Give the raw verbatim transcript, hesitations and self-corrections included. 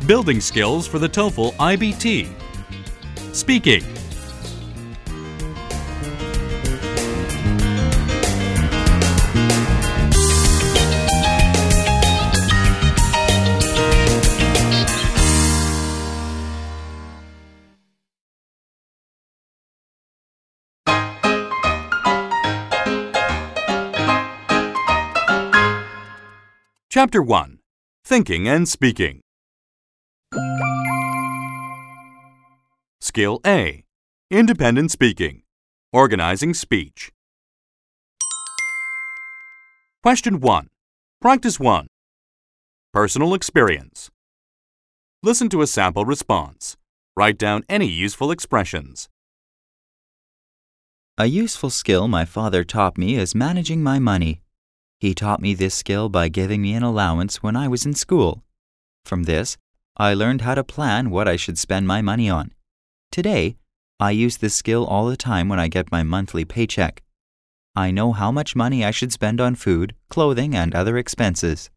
Building skills for the TOEFL I B T. Speaking. Chapter one. Thinking and Speaking. Skill A. Independent Speaking. Organizing Speech. Question one. Practice one. Personal Experience. Listen to a sample response. Write down any useful expressions. A useful skill my father taught me is managing my money. He taught me this skill by giving me an allowance when I was in school. From this, I learned how to plan what I should spend my money on. Today, I use this skill all the time when I get my monthly paycheck. I know how much money I should spend on food, clothing, and other expenses.